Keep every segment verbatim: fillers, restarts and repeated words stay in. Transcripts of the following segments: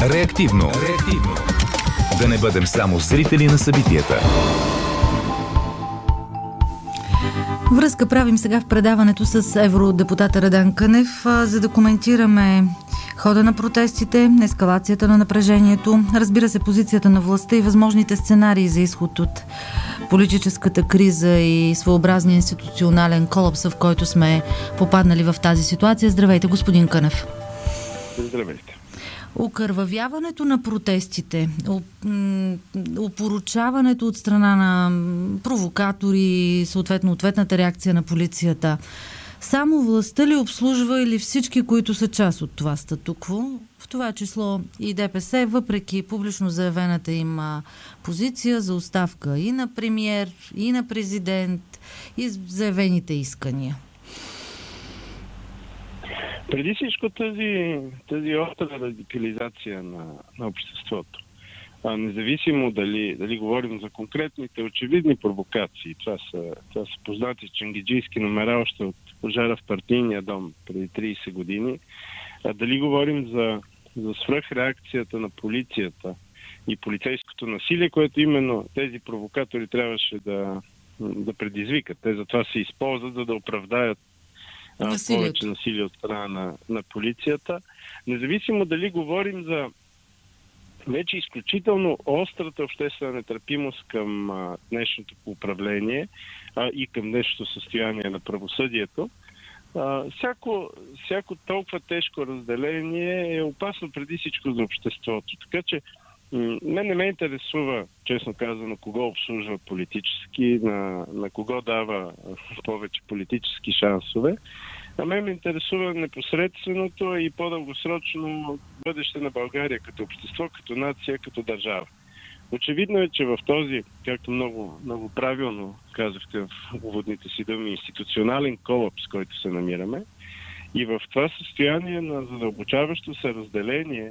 Реактивно. Реактивно. Да не бъдем само зрители на събитията. Връзка правим сега в предаването с евродепутата Радан Кънев, за да коментираме хода на протестите, ескалацията на напрежението, разбира се, позицията на властта и възможните сценарии за изход от политическата криза и своеобразния институционален колапс, в който сме попаднали в тази ситуация. Здравейте, господин Кънев. Здравейте. Окървавяването на протестите, опоручаването от страна на провокатори, съответно ответната реакция на полицията, само властта ли обслужва или всички, които са част от това статукво, в това число и ДПС, въпреки публично заявената им позиция за оставка и на премиер, и на президент, и заявените искания? Преди всичко тази, тази остра радикализация на, на обществото, а, независимо дали, дали говорим за конкретните очевидни провокации, това са, това са познати ченгеджийски номера още от пожара в партийния дом преди трийсет години, а дали говорим за, за свръхреакцията на полицията и полицейското насилие, което именно тези провокатори трябваше да, да предизвикат. Те затова се използват, за да оправдаят Насилието. повече насилие от страна на, на полицията. Независимо дали говорим за вече изключително острата обществена нетърпимост към а, днешното управление а, и към днешното състояние на правосъдието, а, всяко, всяко толкова тежко разделение е опасно преди всичко за обществото. Така че м- мен не ме интересува, честно казано, кого обслужва политически, на, на кого дава повече политически шансове. А мен ме интересува непосредственото и по-дългосрочно бъдеще на България като общество, като нация, като държава. Очевидно е, че в този, както много, много правилно казахте в уводните си думи, институционален колапс, който се намираме, и в това състояние на задълбочаващо се разделение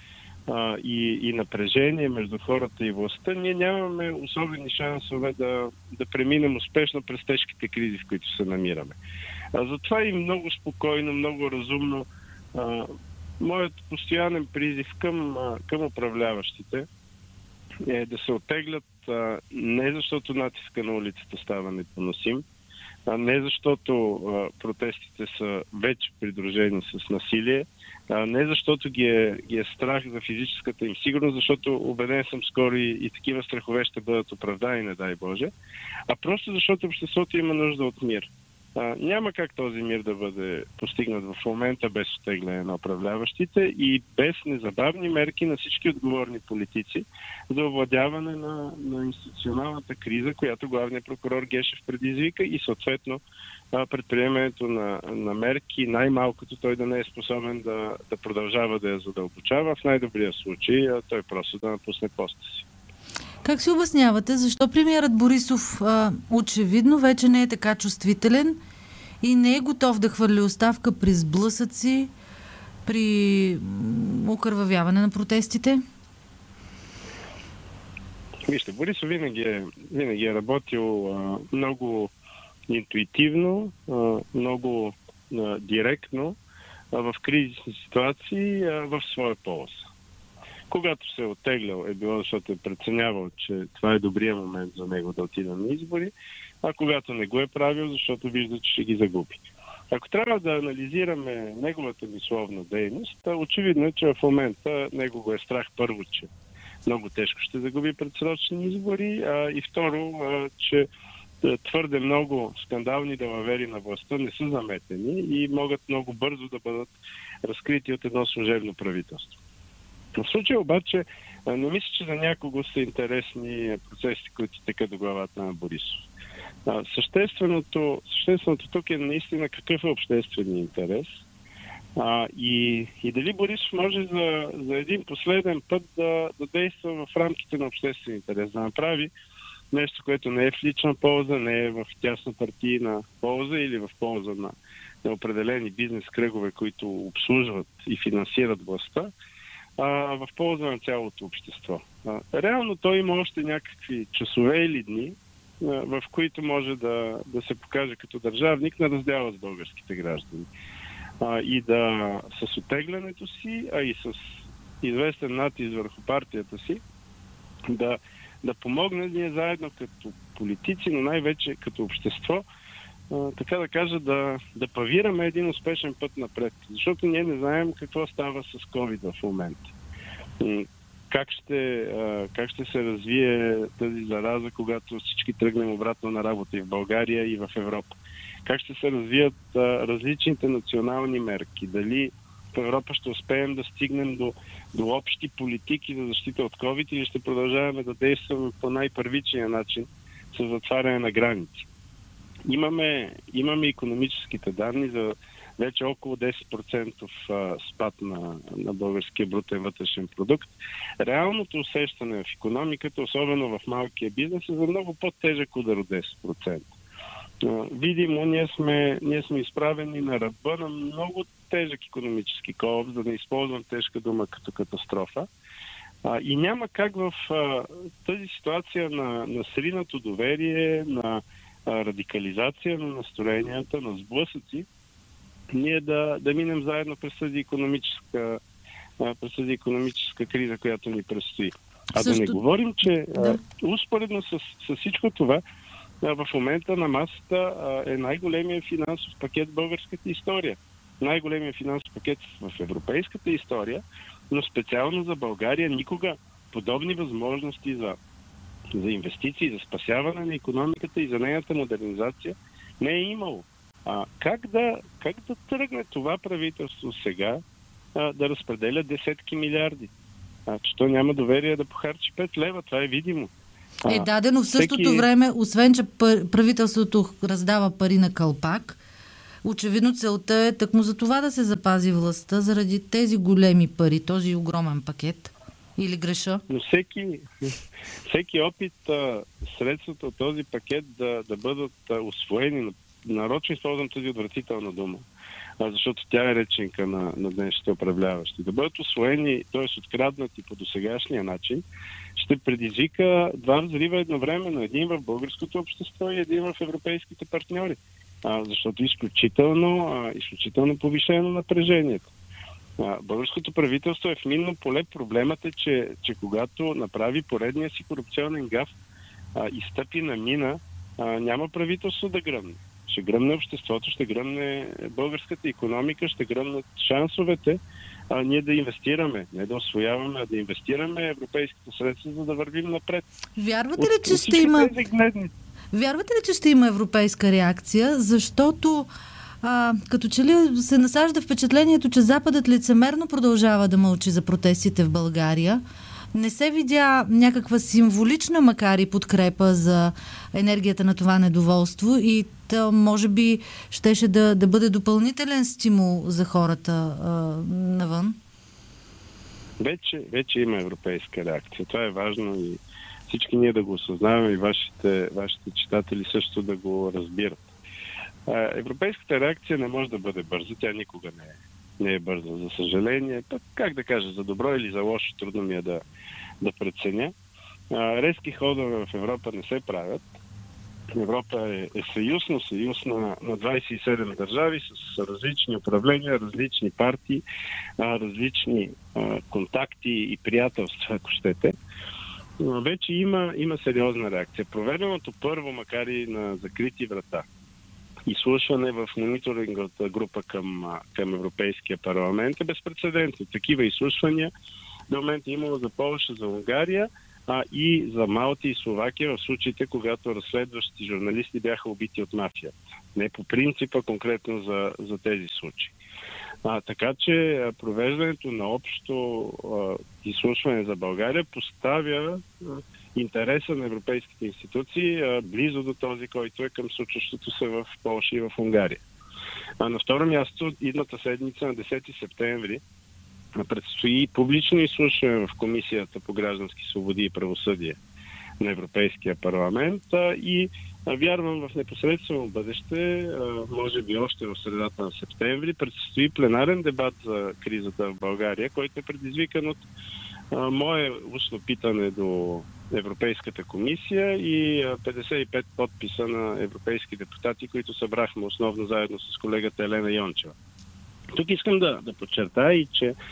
а, и, и напрежение между хората и властта, ние нямаме особени шансове да, да преминем успешно през тежките кризи, в които се намираме. А затова и много спокойно, много разумно а, моят постоянен призив към, а, към управляващите е да се оттеглят а, не защото натиска на улицата става непоносим, а не защото а, протестите са вече придружени с насилие, а не защото ги е, ги е страх за физическата им сигурност, защото убеден съм скоро и, и такива страхове ще бъдат оправдани, не дай Боже, а просто защото обществото има нужда от мир. А, няма как този мир да бъде постигнат в момента без оттегляне на управляващите и без незабавни мерки на всички отговорни политици за овладяване на, на институционалната криза, която главният прокурор Гешев предизвика и съответно а, предприемането на, на мерки, най-малкото той да не е способен да, да продължава да я задълбочава, в най-добрия случай а, той просто да напусне поста си. Как си обяснявате, защо премиерът Борисов а, очевидно вече не е така чувствителен и не е готов да хвърли оставка при сблъсъци, при окървавяване на протестите? Вижте, Борисов винаги е, винаги е работил а, много интуитивно, а, много а, директно а, в кризисни ситуации а, в своя полза. Когато се е оттеглял, е било, защото е преценявал, че това е добрият момент за него да отиде на избори, а когато не го е правил, защото вижда, че ще ги загуби. Ако трябва да анализираме неговата мисловна дейност, очевидно е, че в момента него го е страх първо, че много тежко ще загуби предсрочни избори, а и второ, а, че твърде много скандални далавери на властта не са заметени и могат много бързо да бъдат разкрити от едно служебно правителство. В случая обаче не мисля, че за някого са интересни процесите, които текат до главата на Борисов. Същественото, същественото тук е наистина какъв е общественият интерес а, и, и дали Борисов може за, за един последен път да, да действа в рамките на обществения интерес, да направи нещо, което не е в лична полза, не е в тясна партийна полза или в полза на, на определени бизнес кръгове, които обслужват и финансират властта, а, в полза на цялото общество. А, реално той има още някакви часове или дни, а, в които може да, да се покаже като държавник на раздяла с българските граждани. А, и да с оттеглянето си, а и с известен натиск върху партията си, да, да помогне ние заедно като политици, но най-вече като общество, а, така да кажа, да, да павираме един успешен път напред. Защото ние не знаем какво става с ковид в момента. Как ще, а, как ще се развие тази зараза, когато всички тръгнем обратно на работа и в България, и в Европа. Как ще се развият а, различните национални мерки. Дали в Европа ще успеем да стигнем до, до общи политики за защита от ковид или ще продължаваме да действаме по най-първичния начин с затваряне на граници. Имаме, имаме икономическите данни за вече около десет процента спад на, на българския брутен вътрешен продукт. Реалното усещане в икономиката, особено в малкия бизнес, е за много по-тежък удар от десет процента. Видимо, ние сме, ние сме изправени на ръба на много тежък икономически колапс, да не използвам тежка дума като катастрофа. А, и няма как в а, тази ситуация на, на сринато доверие, на а, радикализация на настроенията, на сблъсъци, ние да, да минем заедно през тази икономическа, а, през тази икономическа криза, която ни предстои. А Също... да не говорим, че да. а, успоредно с, с всичко това, а, в момента на масата а, е най-големият финансов пакет в българската история. Най-големият финансов пакет в европейската история, но специално за България никога подобни възможности за, за инвестиции, за спасяване на икономиката и за нейната модернизация не е имало. А, как, да, как да тръгне това правителство сега а, да разпределя десетки милиарди? А, че то няма доверие да похарчи пет лева, това е видимо. А, е дадено в същото всеки... време, освен че правителството раздава пари на калпак, очевидно целта е тъкмо за това да се запази властта, заради тези големи пари, този огромен пакет. Или греша? Но всеки, всеки опит а, средствата от този пакет да, да бъдат а, усвоени, нарочно използвам тази отвратителна дума, а, защото тя е реченка на, на днешните управляващи, да бъдат усвоени, т.е. откраднати по досегашния начин, ще предизвика два взрива едновременно. Един в българското общество и един в европейските партньори. А, защото изключително, а, изключително повишено напрежението. А, българското правителство е в минно поле. Проблемът е, че, че когато направи поредния си корупционен гаф а, и стъпи на мина, а, няма правителство да гръмне. Ще гръмне обществото, ще гръмне българската икономика, ще гръмнат шансовете а, ние да инвестираме, не да освояваме, а да инвестираме европейските средства, за да вървим напред. Вярвате ли, че ще има... Вярвате ли, че ще има европейска реакция? Защото а, като че ли се насажда впечатлението, че Западът лицемерно продължава да мълчи за протестите в България. Не се видя някаква символична, макар и подкрепа за енергията на това недоволство и то може би щеше да, да бъде допълнителен стимул за хората а, навън? Вече, вече има европейска реакция. Това е важно и всички ние да го осъзнаваме и вашите, вашите читатели също да го разбират. Европейската реакция не може да бъде бърза, тя никога не е, не е бърза, за съжаление. Пък, как да кажа, за добро или за лошо, трудно ми е да, да преценя. Резки ходове в Европа не се правят. Европа е, е съюз, но съюз на, на двадесет и седем държави с различни управления, различни партии, различни а, контакти и приятелства, ако щете. Но вече има, има сериозна реакция. Проведеното първо, макар и на закрити врата, изслушване в мониторинговата група към, към Европейския парламент е безпрецедентно. Такива изслушвания до момента имало за Полша, за Унгария а и за Малта и Словакия в случаите, когато разследващи журналисти бяха убити от мафията. Не по принципа, конкретно за, за тези случаи. А, така че провеждането на общо а, изслушване за България поставя а, интереса на европейските институции а, близо до този, който е към случващото се в Полша и в Унгария. А на второ място, идната седмица на десети септември предстои публично изслушване в Комисията по граждански свободи и правосъдие на Европейския парламент а, и а, вярвам в непосредствено бъдеще, а, може би още в средата на септември, предстои пленарен дебат за кризата в България, който е предизвикан от а, мое устно питане до Европейската комисия и а, петдесет и пет подписа на европейски депутати, които събрахме основно заедно с колегата Елена Йончева. Тук искам да, да подчертая и, че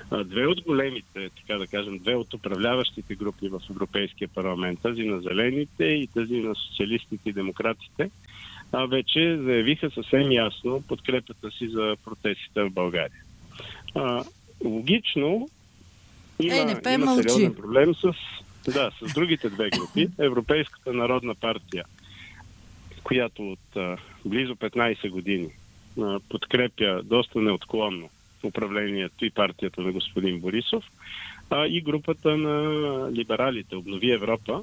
Две от големите, така да кажем, две от управляващите групи в Европейския парламент, тази на зелените и тази на социалистите и демократите, вече заявиха съвсем ясно подкрепата си за протестите в България. А, логично има, има сериозен проблем с, да, с другите две групи. Европейската народна партия, която от а, близо петнайсет години а, подкрепя доста неотклонно управлението и партията на господин Борисов, а и групата на либералите Обнови Европа,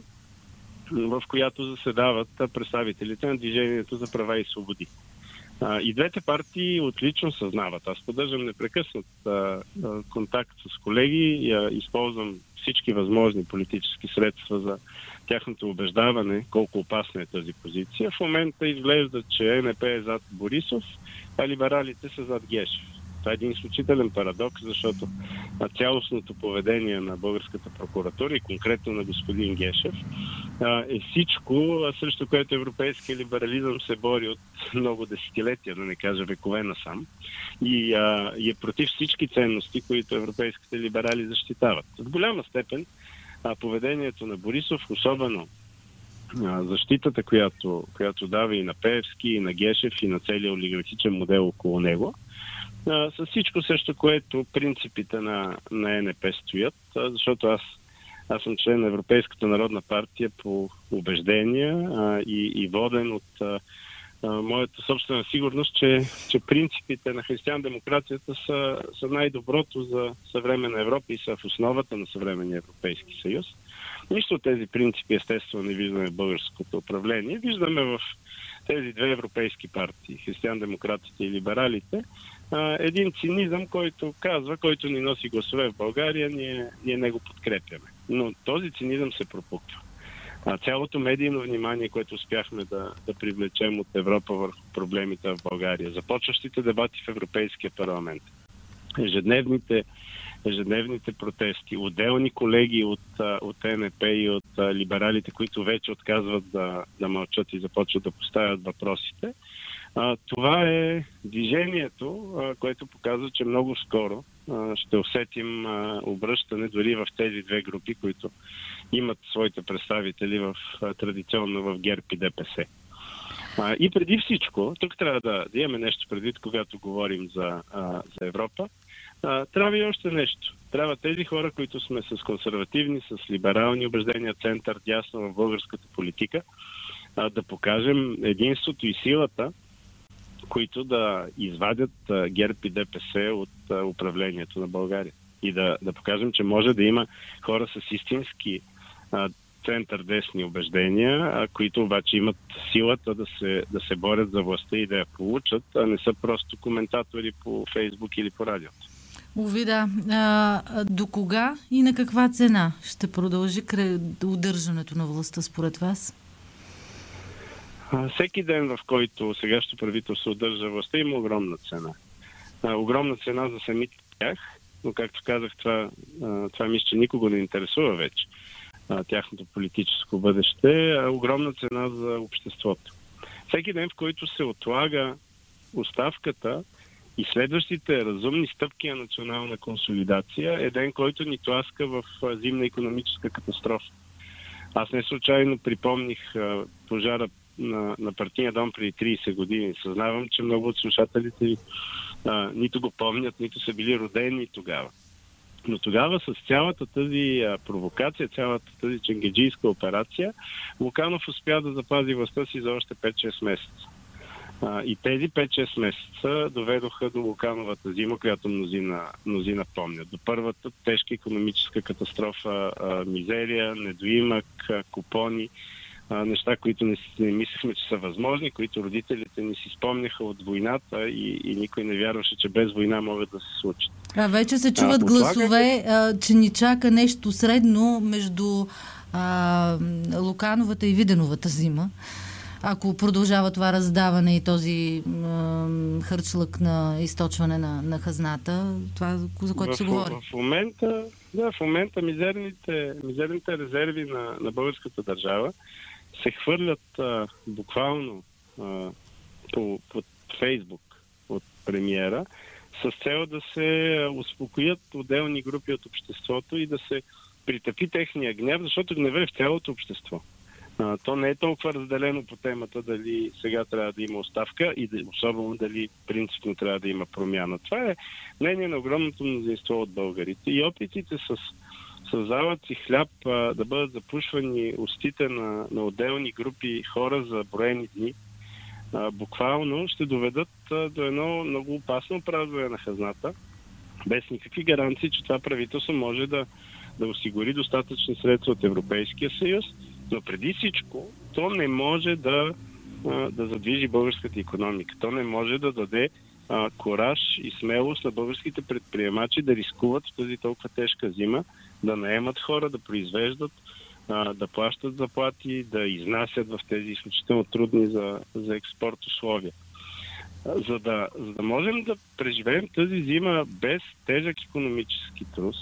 в която заседават представителите на Движението за права и свободи. А, и двете партии отлично съзнават. Аз поддържам непрекъснат а, а, контакт с колеги и а, използвам всички възможни политически средства за тяхното убеждаване колко опасна е тази позиция. В момента изглежда, че ЕНП е зад Борисов, а либералите са зад Гешев. Това е един изключителен парадокс, защото цялостното поведение на българската прокуратура и конкретно на господин Гешев е всичко, срещу което европейския либерализъм се бори от много десетилетия, да не кажа векове насам, и, а, и е против всички ценности, които европейските либерали защитават. В голяма степен а, поведението на Борисов, особено а, защитата, която, която дава и на Пеевски, и на Гешев, и на целия олигархичен модел около него, с всичко срещу което принципите на, на ЕНП стоят, защото аз, аз съм член на Европейската народна партия по убеждения а, и, и воден от а, а, моята собствена сигурност, че, че принципите на християн-демокрацията са, са най-доброто за съвременна Европа и са в основата на съвременния Европейски съюз. Нищо от тези принципи естествено не виждаме в българското управление. Виждаме в тези две европейски партии, християн-демократите и либералите, един цинизъм, който казва, който ни носи гласове в България, ние, ние не го подкрепяме. Но този цинизъм се пропуква. А цялото медийно внимание, което успяхме да, да привлечем от Европа върху проблемите в България, започващите дебати в Европейския парламент, ежедневните, ежедневните протести, отделни колеги от, от ЕНП и от либералите, които вече отказват да, да мълчат и започват да поставят въпросите, А, това е движението, а, което показва, че много скоро а, ще усетим а, обръщане дори в тези две групи, които имат своите представители в, а, традиционно в ГЕРБ и ДПС. А, и преди всичко, тук трябва да, да имаме нещо предвид, когато говорим за, а, за Европа, а, трябва и още нещо. Трябва тези хора, които сме с консервативни, с либерални убеждения, център, дясно в българската политика, а, да покажем единството и силата, които да извадят а, ГЕРБ и ДПС от а, управлението на България. И да, да покажем, че може да има хора с истински а, център-десни убеждения, а, които обаче имат силата да се, да се борят за властта и да я получат, а не са просто коментатори по Фейсбук или по радиото. Ови, да. А, до кога и на каква цена ще продължи удържането на властта според вас? Всеки ден, в който сегашното правителство удържа властта, има огромна цена. А, огромна цена за самите тях, но както казах, това, а, това мисля, че никого не интересува вече а, тяхното политическо бъдеще, а огромна цена за обществото. Всеки ден, в който се отлага оставката и следващите разумни стъпки на национална консолидация, е ден, който ни тласка в зимна икономическа катастрофа. Аз не случайно припомних а, пожара на, на партийния дом преди трийсет години. Съзнавам, че много от слушателите а, нито го помнят, нито са били родени тогава. Но тогава с цялата тази а, провокация, цялата тази ченгеджийска операция, Луканов успя да запази властта си за още пет-шест месеца. А, и тези пет-шест месеца доведоха до Лукановата зима, която мнозина, мнозина помнят. До първата тежка икономическа катастрофа, а, мизерия, недоимък, а, купони, а, неща, които не, не мислехме, че са възможни, които родителите ни си спомняха от войната и, и никой не вярваше, че без война могат да се случат. А вече се чуват а, гласове, а, че ни чака нещо средно между а, Лукановата и Виденовата зима. Ако продължава това раздаване и този а, хърчлък на източване на, на хазната, това, за което в, се говори. В момента, да, в момента мизерните, мизерните резерви на, на българската държава се хвърлят а, буквално а, по, по Фейсбук от премиера с цел да се успокоят отделни групи от обществото и да се притъпи техния гняв, защото гневът е в цялото общество. А, то не е толкова разделено по темата дали сега трябва да има оставка и да, особено дали принципно трябва да има промяна. Това е мнение на огромното мнозинство от българите и опитите с, с залъци и хляб а, да бъдат запушвани устите на, на отделни групи хора за броени дни, а, буквално ще доведат а, до едно много опасно празнуване на хазната, без никакви гаранции, че това правителство може да, да осигури достатъчни средства от Европейския съюз, но преди всичко то не може да, да задвижи българската икономика. То не може да даде а, кораж и смелост на българските предприемачи да рискуват в тази толкова тежка зима, да наемат хора, да произвеждат, а, да плащат заплати, да изнасят в тези изключително трудни за, за експорт условия. За да, за да можем да преживеем тази зима без тежък икономически трус,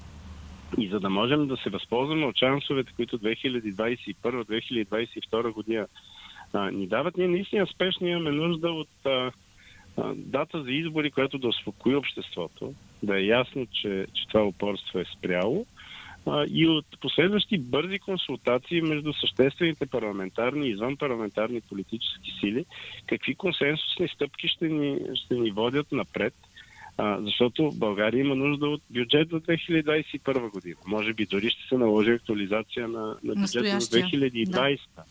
и за да можем да се възползваме от шансовете, които две хиляди двадесет и първа - две хиляди двадесет и втора година а, ни дават, ние наистина спешно имаме нужда от а, а, дата за избори, която да успокои обществото, да е ясно, че, че това упорство е спряло, а, и от последващи бързи консултации между съществените парламентарни и извънпарламентарни политически сили, какви консенсусни стъпки ще ни, ще ни водят напред. А, защото България има нужда от бюджет за две хиляди двадесет и първа година. Може би дори ще се наложи актуализация на, на бюджета за две хиляди и двадесета. Да.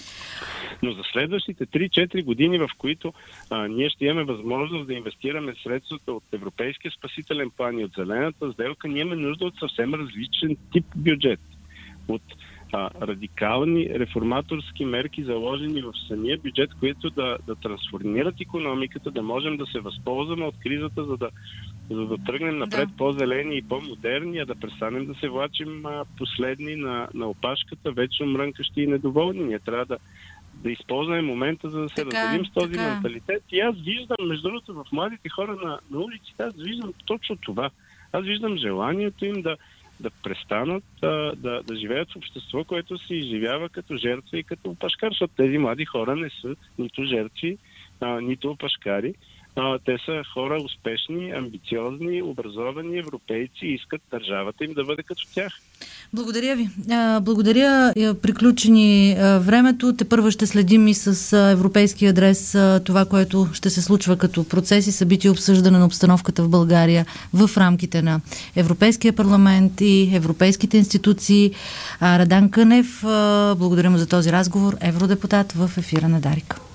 Но за следващите три-четири години, в които а, ние ще имаме възможност да инвестираме средствата от Европейския спасителен план и от Зелената сделка, ние имаме нужда от съвсем различен тип бюджет. От а, радикални реформаторски мерки, заложени в самия бюджет, които да, да трансформират икономиката, да можем да се възползваме от кризата, за да, за да тръгнем напред да. по-зелени и по-модерни, а да престанем да се влачим а, последни на, на опашката, вечно мрънкащи и недоволни. Ние трябва да, да използваме момента, за да се така, разделим с този така. менталитет. И аз виждам, между другото, в младите хора на, на улиците, аз виждам точно това. Аз виждам желанието им да да престанат а, да, да живеят в общество, което се изживява като жертва и като опашкар, защото тези млади хора не са нито жертви, а, нито опашкари. А, те са хора успешни, амбициозни, образовани европейци и искат държавата им да бъде като тях. Благодаря ви. Благодаря. Приключи ни времето. Тепърва ще следим и с европейски адрес това, което ще се случва като процеси, събития, обсъждане на обстановката в България в рамките на Европейския парламент и европейските институции. Радан Кънев, благодаря му за този разговор, евродепутат в ефира на Дарик.